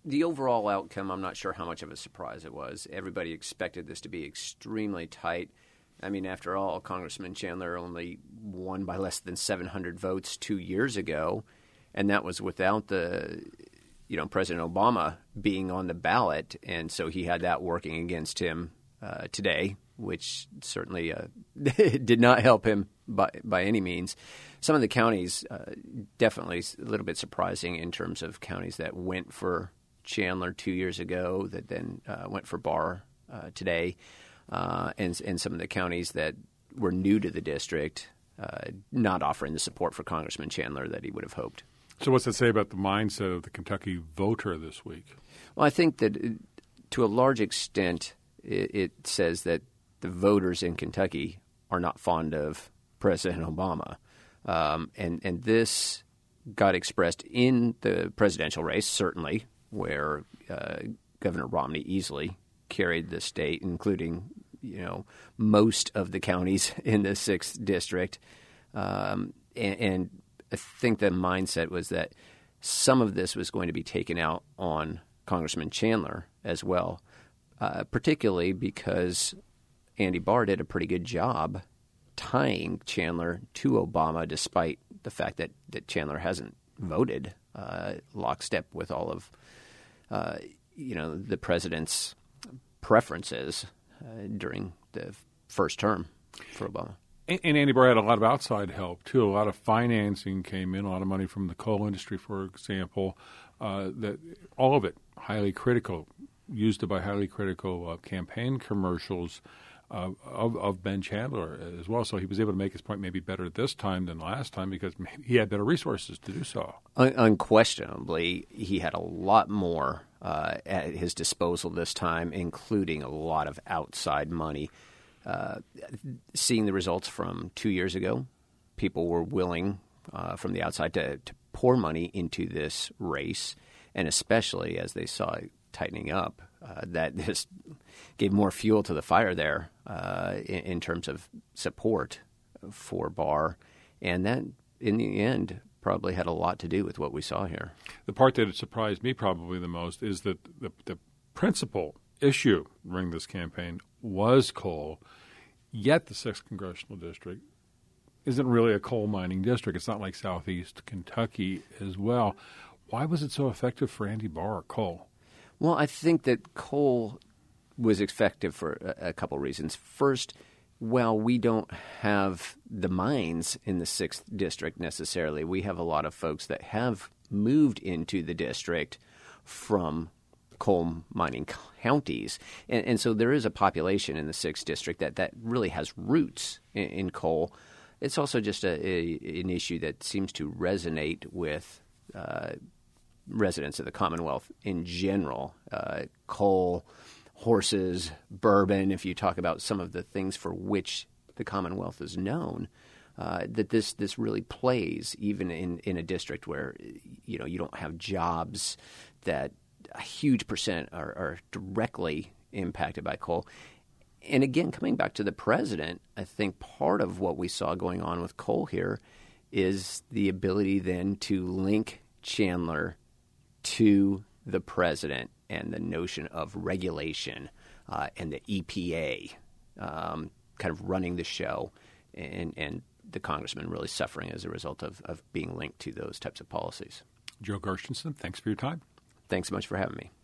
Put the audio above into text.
The overall outcome, I'm not sure how much of a surprise it was. Everybody expected this to be extremely tight. I mean, after all, Congressman Chandler only won by less than 700 votes 2 years ago, and that was without President Obama being on the ballot, and so he had that working against him today, which certainly did not help him by any means. Some of the counties definitely a little bit surprising in terms of counties that went for Chandler 2 years ago that then went for Barr today, and some of the counties that were new to the district not offering the support for Congressman Chandler that he would have hoped. So what's that say about the mindset of the Kentucky voter this week? Well, I think that to a large extent it says that the voters in Kentucky are not fond of President Obama. And this got expressed in the presidential race, certainly, where Governor Romney easily carried the state, including, most of the counties in the 6th district. And I think the mindset was that some of this was going to be taken out on Congressman Chandler as well, particularly because Andy Barr did a pretty good job tying Chandler to Obama, despite the fact that Chandler hasn't voted lockstep with all of the president's preferences during the first term for Obama. And Andy Barr had a lot of outside help, too. A lot of financing came in, a lot of money from the coal industry, for example, that all of it highly critical, used by highly critical campaign commercials of Ben Chandler as well. So he was able to make his point maybe better this time than last time because maybe he had better resources to do so. Unquestionably, he had a lot more at his disposal this time, including a lot of outside money. Seeing the results from 2 years ago, people were willing from the outside to pour money into this race, and especially as they saw it tightening up, that this gave more fuel to the fire there in terms of support for Barr, and that, in the end, probably had a lot to do with what we saw here. The part that surprised me probably the most is that the principal issue during this campaign was coal, yet the 6th Congressional District isn't really a coal mining district. It's not like southeast Kentucky as well. Why was it so effective for Andy Barr, coal? Well, I think that coal was effective for a couple reasons. First, while we don't have the mines in the 6th District necessarily, we have a lot of folks that have moved into the district from coal mining counties. And so there is a population in the 6th District that really has roots in coal. It's also just an issue that seems to resonate with residents of the Commonwealth in general. Coal, horses, bourbon, if you talk about some of the things for which the Commonwealth is known, that this really plays even in a district where you don't have jobs that a huge percent are directly impacted by coal. And again, coming back to the president, I think part of what we saw going on with coal here is the ability then to link Chandler to the president and the notion of regulation and the EPA kind of running the show and the congressman really suffering as a result of being linked to those types of policies. Joe Gershenson, thanks for your time. Thanks so much for having me.